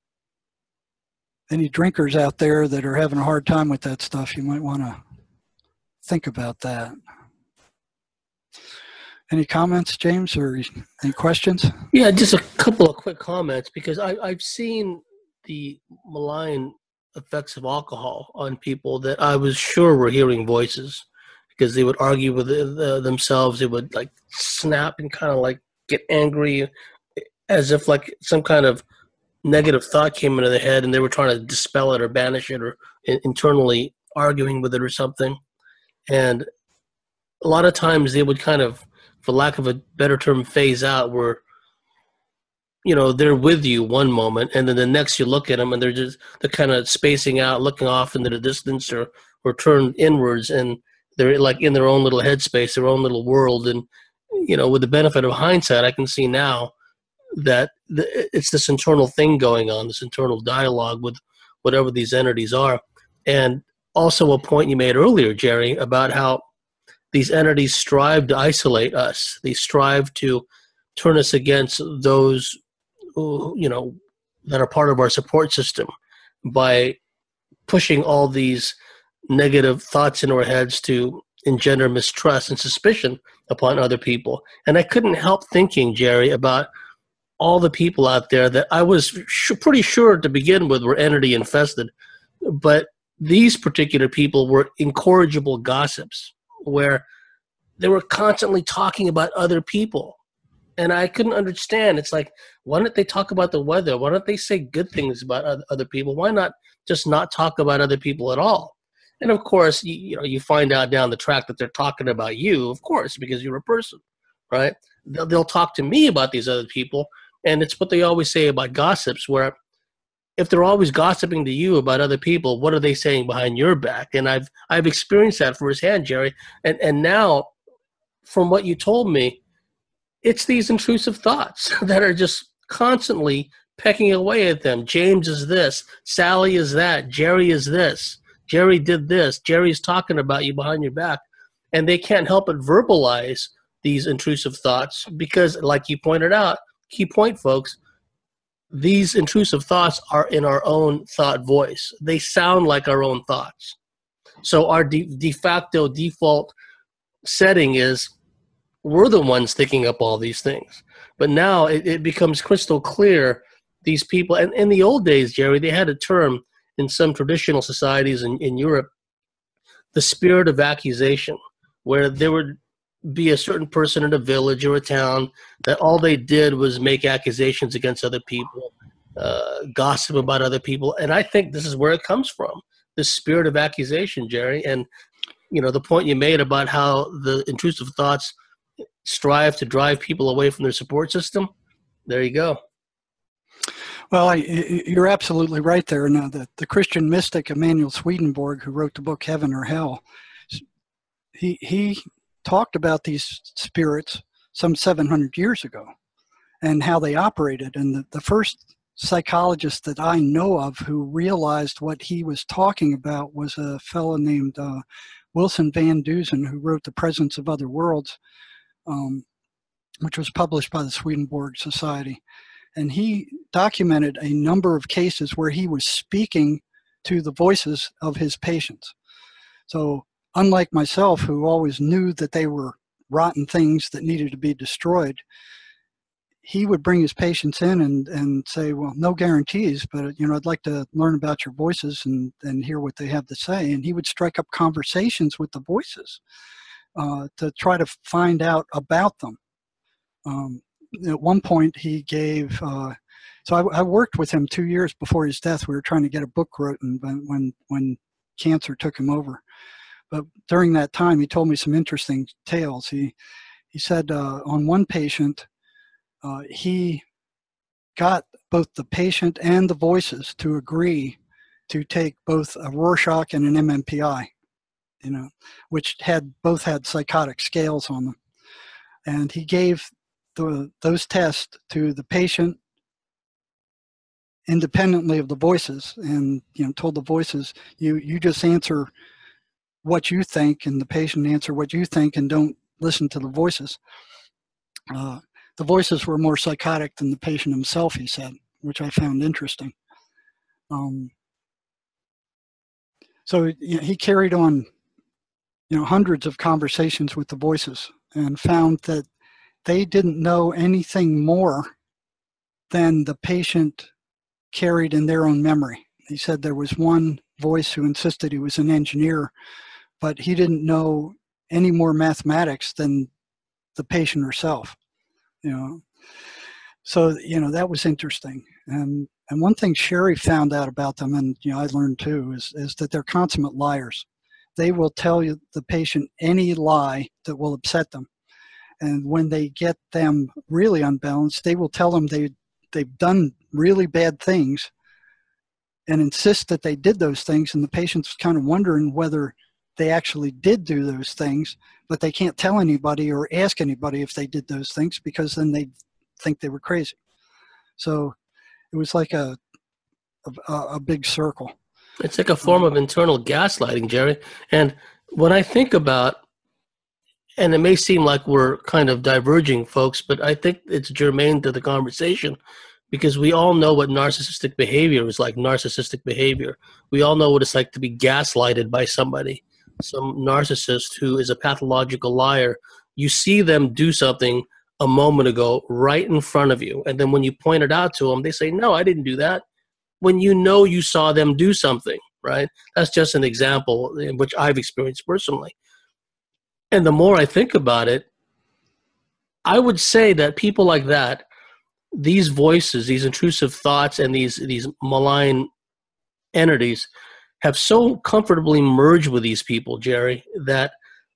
any drinkers out there that are having a hard time with that stuff, you might want to think about that. Any comments, James, or any questions? Yeah, just a couple of quick comments, because I, I've seen the malign effects of alcohol on people that I was sure were hearing voices, because they would argue with the, the, themselves. They would like snap and kind of like get angry, as if like some kind of negative thought came into their head and they were trying to dispel it or banish it, or in, internally arguing with it or something. And a lot of times they would kind of, for lack of a better term, phase out, where, you know, they're with you one moment, and then the next you look at them and they're just, they're kind of spacing out, looking off into the distance, or, or turned inwards, and they're like in their own little headspace, their own little world. And, you know, with the benefit of hindsight, I can see now that the, it's this internal thing going on, this internal dialogue with whatever these entities are. And also a point you made earlier, Jerry, about how these entities strive to isolate us. They strive to turn us against those who, you know, that are part of our support system, by pushing all these negative thoughts into our heads to engender mistrust and suspicion upon other people. And I couldn't help thinking, Jerry, about all the people out there that I was sh- pretty sure to begin with were entity infested, but these particular people were incorrigible gossips, where they were constantly talking about other people. And I couldn't understand. It's like, why don't they talk about the weather? Why don't they say good things about other people? Why not just not talk about other people at all? And of course, you, you know, you find out down the track that they're talking about you, of course, because you're a person, right? They'll, they'll talk to me about these other people. And it's what they always say about gossips, where if they're always gossiping to you about other people, what are they saying behind your back? And I've I've experienced that firsthand, Jerry. And and now, from what you told me, it's these intrusive thoughts that are just constantly pecking away at them. James is this, Sally is that, Jerry is this, Jerry did this, Jerry's talking about you behind your back. And they can't help but verbalize these intrusive thoughts because, like you pointed out, key point, folks, these intrusive thoughts are in our own thought voice. They sound like our own thoughts. So our de, de facto default setting is we're the ones thinking up all these things. But now it, it becomes crystal clear these people, and in the old days, Jerry, they had a term in some traditional societies in, in Europe, the spirit of accusation, where there would be a certain person in a village or a town that all they did was make accusations against other people, uh, gossip about other people. And I think this is where it comes from, this spirit of accusation, Jerry. And, you know, the point you made about how the intrusive thoughts strive to drive people away from their support system, there you go. Well, I, you're absolutely right there. Now, the, the Christian mystic Emanuel Swedenborg, who wrote the book Heaven or Hell, he he talked about these spirits some seven hundred years ago and how they operated. And the, the first psychologist that I know of who realized what he was talking about was a fellow named uh, Wilson Van Dusen, who wrote The Presence of Other Worlds, um, which was published by the Swedenborg Society. And he documented a number of cases where he was speaking to the voices of his patients. So unlike myself, who always knew that they were rotten things that needed to be destroyed, he would bring his patients in and, and say, well, no guarantees, but, you know, I'd like to learn about your voices and, and hear what they have to say. And he would strike up conversations with the voices uh, to try to find out about them. Um, At one point, he gave, uh, so I, I worked with him two years before his death. We were trying to get a book written when, when cancer took him over. But during that time, he told me some interesting tales. He, he said uh, on one patient, uh, he got both the patient and the voices to agree to take both a Rorschach and an M M P I, you know, which had both had psychotic scales on them. And he gave The, those tests to the patient independently of the voices, and you know told the voices, you you just answer what you think, and the patient answer what you think, and don't listen to the voices. Uh, the voices were more psychotic than the patient himself, he said, which I found interesting. Um, so you know, he carried on, you know, hundreds of conversations with the voices, and found that they didn't know anything more than the patient carried in their own memory. He said there was one voice who insisted he was an engineer, but he didn't know any more mathematics than the patient herself. You know, so you know that was interesting. And and one thing Sherry found out about them, and you know I learned too, is is that they're consummate liars. They will tell you the patient any lie that will upset them. And when they get them really unbalanced, they will tell them they, they've done really bad things and insist that they did those things. And the patient's kind of wondering whether they actually did do those things, but they can't tell anybody or ask anybody if they did those things because then they think they were crazy. So it was like a, a, a big circle. It's like a form of internal gaslighting, Jerry. And when I think about, and it may seem like we're kind of diverging, folks, but I think it's germane to the conversation because we all know what narcissistic behavior is like, narcissistic behavior. We all know what it's like to be gaslighted by somebody, some narcissist who is a pathological liar. You see them do something a moment ago right in front of you, and then when you point it out to them, they say, no, I didn't do that. When you know you saw them do something, right? That's just an example in which I've experienced personally. And the more I think about it, I would say that people like that, these voices, these intrusive thoughts, and these these malign entities have so comfortably merged with these people, Jerry, that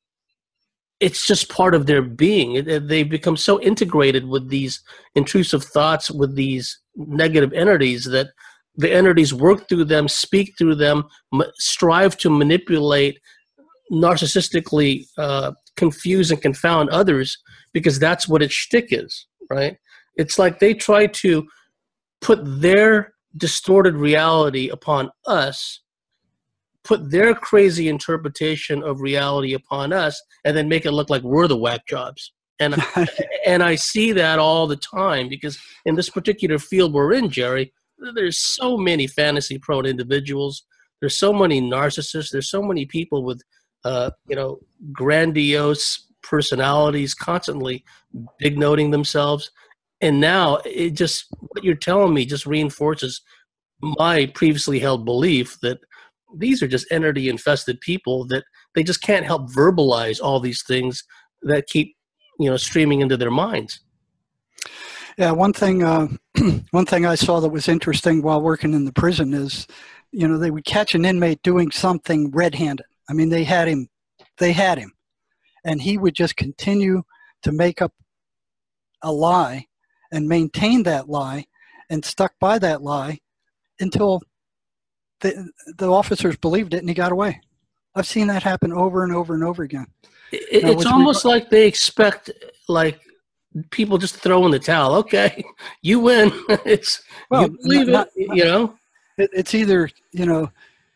it's just part of their being. It, it, they've become so integrated with these intrusive thoughts, with these negative entities, that the entities work through them, speak through them, m- strive to manipulate, narcissistically uh, confuse and confound others, because that's what its shtick is, right? It's like they try to put their distorted reality upon us, put their crazy interpretation of reality upon us, and then make it look like we're the whack jobs. And and I see that all the time because in this particular field we're in, Jerry, there's so many fantasy-prone individuals. There's so many narcissists. There's so many people with, uh, you know, grandiose personalities, constantly big-noting themselves. And now it just, what you're telling me just reinforces my previously held belief that these are just entity-infested people that they just can't help verbalize all these things that keep, you know, streaming into their minds. Yeah, one thing, uh, one thing I saw that was interesting while working in the prison is, you know, they would catch an inmate doing something red-handed. I mean, they had him, they had him, and he would just continue to make up a lie and maintain that lie and stuck by that lie until the, the officers believed it and he got away. I've seen that happen over and over and over again. It, it's almost like they expect, like, people just throw in the towel. Okay, you win. It's well, you believe not, it, not, you know. It, it's either, you know,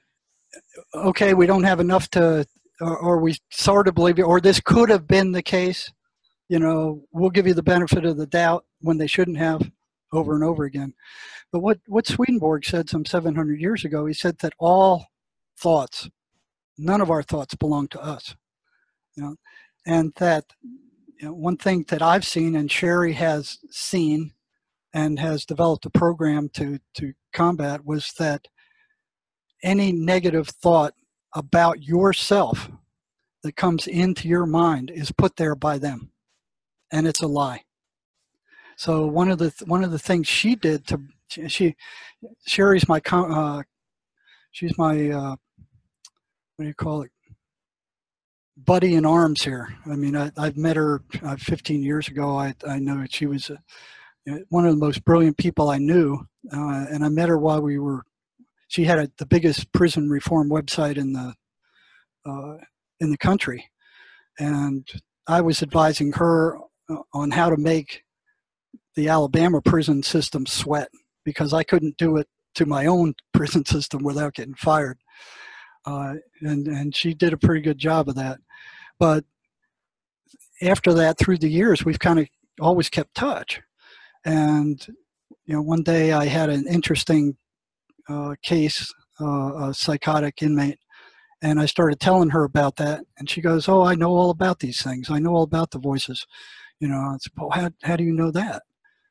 okay, we don't have enough to, or, or we sort of believe it, or this could have been the case. You know, we'll give you the benefit of the doubt when they shouldn't have, over and over again. But what what Swedenborg said some seven hundred years ago, he said that all thoughts, none of our thoughts belong to us. You know, and that, you know, one thing that I've seen and Sherry has seen and has developed a program to, to combat was that any negative thought about yourself that comes into your mind is put there by them, and it's a lie. So one of the one of the things she did to she Sherry's my uh, she's my uh, what do you call it? buddy in arms here. I mean, I, I've met her uh, fifteen years ago. I, I know that she was a, you know, one of the most brilliant people I knew. Uh, and I met her while we were, she had a, the biggest prison reform website in the, uh, in the country. And I was advising her on how to make the Alabama prison system sweat, because I couldn't do it to my own prison system without getting fired. Uh, and, and she did a pretty good job of that. But after that, through the years, we've kind of always kept touch. And, you know, one day I had an interesting uh, case, uh, a psychotic inmate, and I started telling her about that. And she goes, oh, I know all about these things. I know all about the voices. You know, I said, well, how, how do you know that?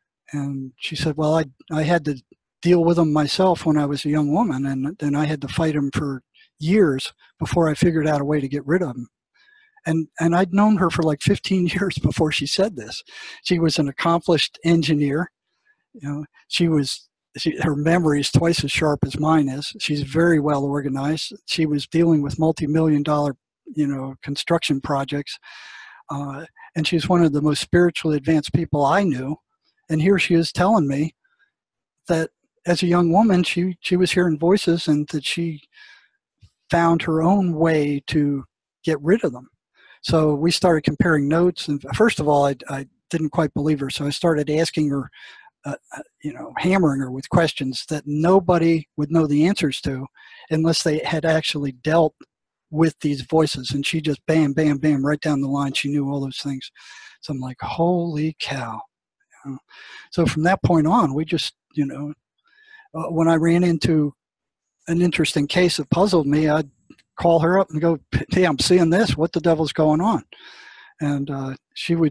And she said, well, I, I had to deal with them myself when I was a young woman, and then I had to fight them for years before I figured out a way to get rid of them. And and I'd known her for like fifteen years before she said this. She was an accomplished engineer. You know, she was, she, her memory is twice as sharp as mine is. She's very well organized. She was dealing with multi-million dollar, you know, construction projects. Uh, and she's one of the most spiritually advanced people I knew. And here she is telling me that as a young woman, she, she was hearing voices and that she found her own way to get rid of them. So we started comparing notes. And first of all, I, I didn't quite believe her. So I started asking her, uh, you know, hammering her with questions that nobody would know the answers to unless they had actually dealt with these voices. And she just bam, bam, bam, right down the line. She knew all those things. So I'm like, holy cow. You know? So from that point on, we just, you know, uh, when I ran into an interesting case that puzzled me, I'd call her up and go, hey, I'm seeing this. What the devil's going on? And uh, she would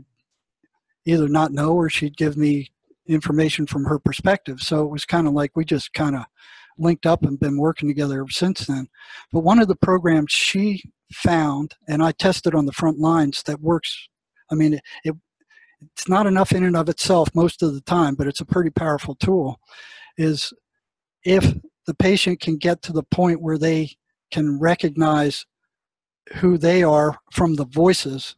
either not know or she'd give me information from her perspective. So it was kind of like we just kind of linked up and been working together ever since then. But one of the programs she found, and I tested on the front lines, that works. I mean, it, it it's not enough in and of itself most of the time, but it's a pretty powerful tool, is if the patient can get to the point where they can recognize who they are from the voices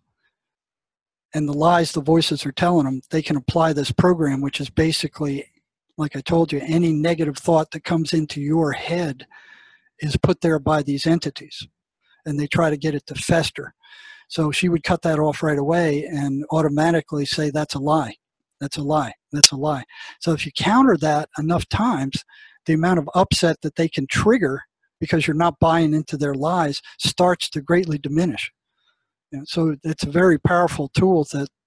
and the lies the voices are telling them, they can apply this program, which is basically, like I told you, any negative thought that comes into your head is put there by these entities, and they try to get it to fester. So she would cut that off right away and automatically say, that's a lie, that's a lie, that's a lie. So if you counter that enough times, the amount of upset that they can trigger because you're not buying into their lies starts to greatly diminish. And so it's a very powerful tool that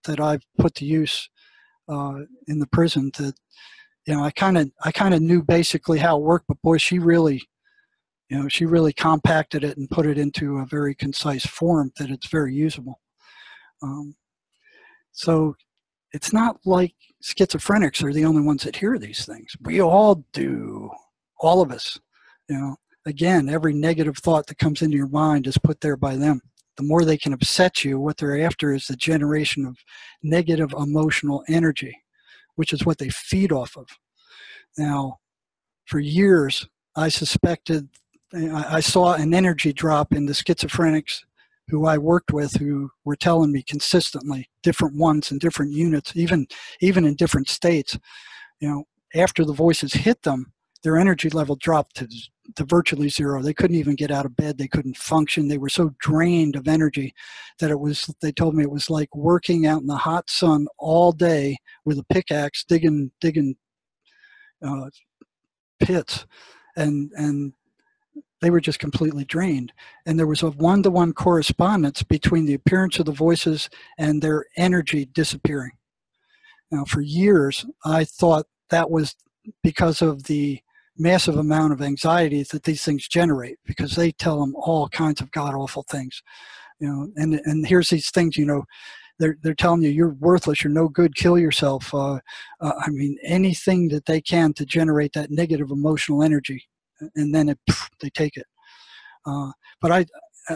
that I've put to use uh, in the prison. That you know, I kind of I kind of knew basically how it worked, but boy, she really, you know, she really compacted it and put it into a very concise form that it's very usable. Um, so it's not like schizophrenics are the only ones that hear these things. We all do, all of us. You know, again, every negative thought that comes into your mind is put there by them. The more they can upset you, what they're after is the generation of negative emotional energy, which is what they feed off of. Now, for years, I suspected, I saw an energy drop in the schizophrenics who I worked with, who were telling me consistently, different ones in different units, even even in different states, you know, after the voices hit them, their energy level dropped to, to virtually zero. They couldn't even get out of bed. They couldn't function. They were so drained of energy that it was, they told me it was like working out in the hot sun all day with a pickaxe, digging, digging uh, pits. And, and they were just completely drained. And there was a one-to-one correspondence between the appearance of the voices and their energy disappearing. Now, for years, I thought that was because of the massive amount of anxiety that these things generate, because they tell them all kinds of god-awful things. You know, and and here's these things, you know, they're they're telling you you're worthless, you're no good, kill yourself. Uh, uh, I mean, anything that they can to generate that negative emotional energy, and then it, pff, they take it. Uh, but I uh,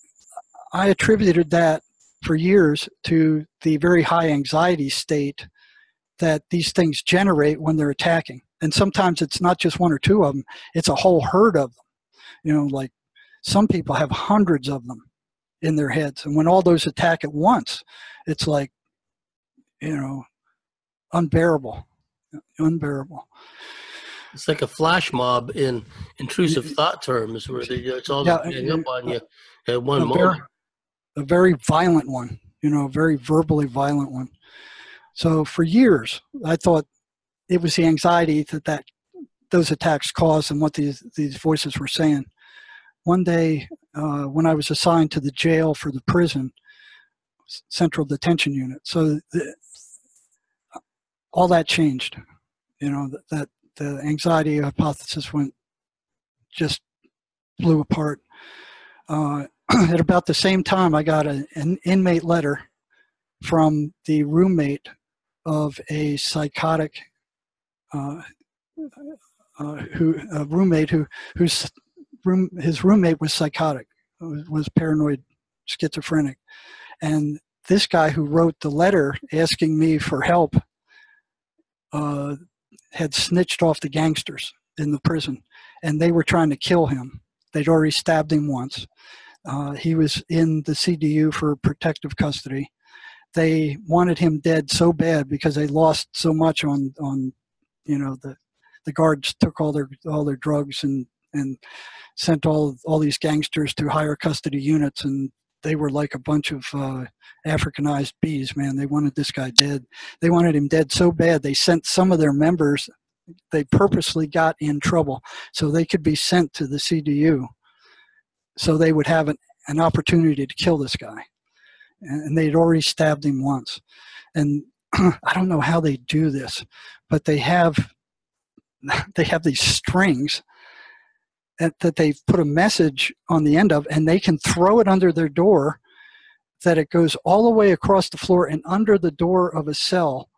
I attributed that for years to the very high anxiety state that these things generate when they're attacking. And sometimes it's not just one or two of them, it's a whole herd of them. You know, like some people have hundreds of them in their heads. And when all those attack at once, it's like, you know, unbearable, unbearable. It's like a flash mob in intrusive thought terms, where they, it's all Yeah, getting up on you at one a moment. Very, a very violent one, you know, a very verbally violent one. So for years, I thought it was the anxiety that, that those attacks caused and what these, these voices were saying. One day, uh, when I was assigned to the jail for the prison, central detention unit, so the, all that changed. You know, that, that the anxiety hypothesis went, just blew apart. Uh, at about the same time, I got a, an inmate letter from the roommate of a psychotic, uh, uh, who a roommate who whose room his roommate was psychotic, was, was paranoid, schizophrenic, and this guy who wrote the letter asking me for help uh, had snitched off the gangsters in the prison, and they were trying to kill him. They'd already stabbed him once. Uh, he was in the C D U for protective custody. They wanted him dead so bad because they lost so much on, on, you know, the, the guards took all their, all their drugs and, and sent all, all these gangsters to higher custody units. And they were like a bunch of uh, Africanized bees, man. They wanted this guy dead. They wanted him dead so bad. They sent some of their members, they purposely got in trouble so they could be sent to the C D U so they would have an, an opportunity to kill this guy. And they'd already stabbed him once. And I don't know how they do this, but they have they have these strings that, that they've put a message on the end of, and they can throw it under their door, that it goes all the way across the floor and under the door of a cell,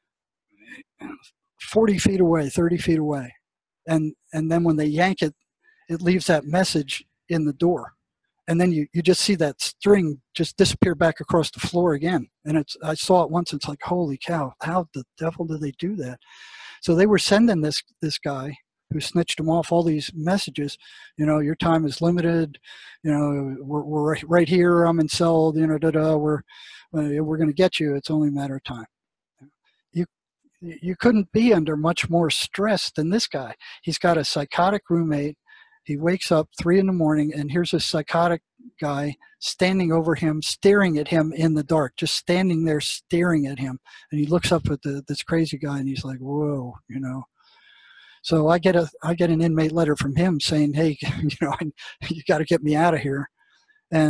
forty feet away, thirty feet away. And, and then when they yank it, it leaves that message in the door. And then you, you just see that string just disappear back across the floor again. And it's I saw it once, it's like, holy cow, how the devil did they do that? So they were sending this this guy who snitched him off all these messages, you know, your time is limited, you know, we're, we're right, right here, I'm in cell, you know, da-da, we're, uh, we're going to get you, it's only a matter of time. You, you couldn't be under much more stress than this guy. He's got a psychotic roommate. He wakes up three in the morning, and here's a psychotic guy standing over him, staring at him in the dark, just standing there staring at him. And he looks up at the, this crazy guy, and he's like, whoa, you know. So I get a I get an inmate letter from him saying, hey, you know, I, you got to get me out of here. And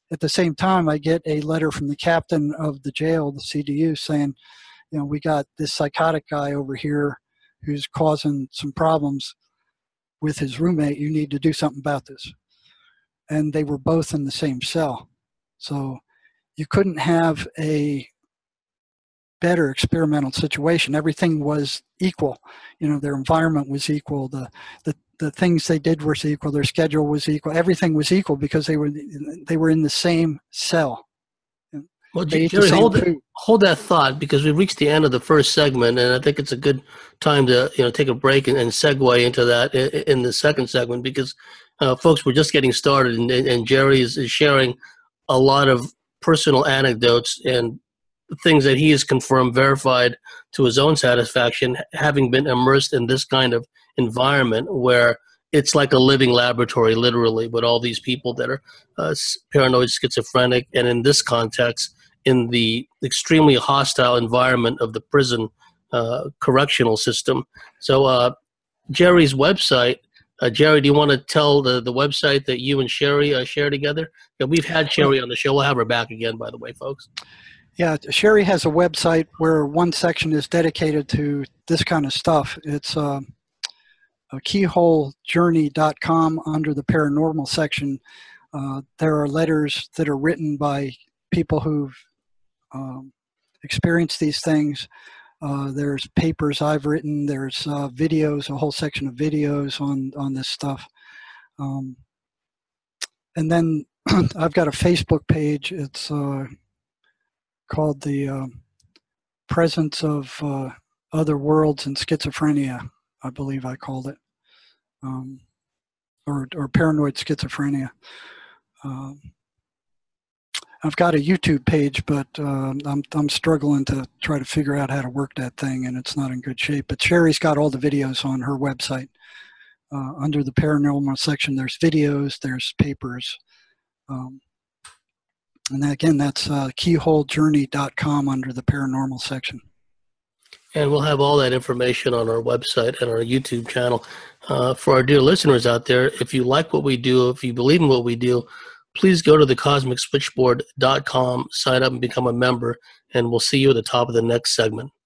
at the same time, I get a letter from the captain of the jail, the C D U, saying, you know, we got this psychotic guy over here who's causing some problems with his roommate. You need to do something about this. And they were both in the same cell. So you couldn't have a better experimental situation. Everything was equal. You know, their environment was equal. The, the, the things they did were equal. Their schedule was equal. Everything was equal because they were, they were in the same cell. Well, Jerry, hold, that, hold that thought, because we've reached the end of the first segment, and I think it's a good time to, you know, take a break and, and segue into that in, in the second segment, because uh, folks, we're just getting started, and, and Jerry is, is sharing a lot of personal anecdotes and things that he has confirmed, verified to his own satisfaction, having been immersed in this kind of environment where it's like a living laboratory, literally, with all these people that are uh, paranoid, schizophrenic, and in this context, in the extremely hostile environment of the prison uh, correctional system. So uh, Jerry's website, uh, Jerry, do you want to tell the, the website that you and Sherry uh, share together? Yeah, we've had Sherry on the show. We'll have her back again, by the way, folks. Yeah, Sherry has a website where one section is dedicated to this kind of stuff. It's uh, keyhole journey dot com. Under the paranormal section. Uh, there are letters that are written by people who've um, experienced these things. Uh, there's papers I've written. There's uh, videos, a whole section of videos on, on this stuff. Um, and then I've got a Facebook page. It's uh, called the uh, Presence of uh, Other Worlds and Schizophrenia, I believe I called it, um, or, or Paranoid Schizophrenia. Um, I've got a YouTube page, but uh, I'm I'm struggling to try to figure out how to work that thing, and it's not in good shape. But Sherry's got all the videos on her website. Uh, under the paranormal section, there's videos, there's papers. Um, and again, that's uh, keyhole journey dot com under the paranormal section. And we'll have all that information on our website and our YouTube channel. Uh, for our dear listeners out there, if you like what we do, if you believe in what we do, please go to the cosmic switchboard dot com, sign up and become a member, and we'll see you at the top of the next segment.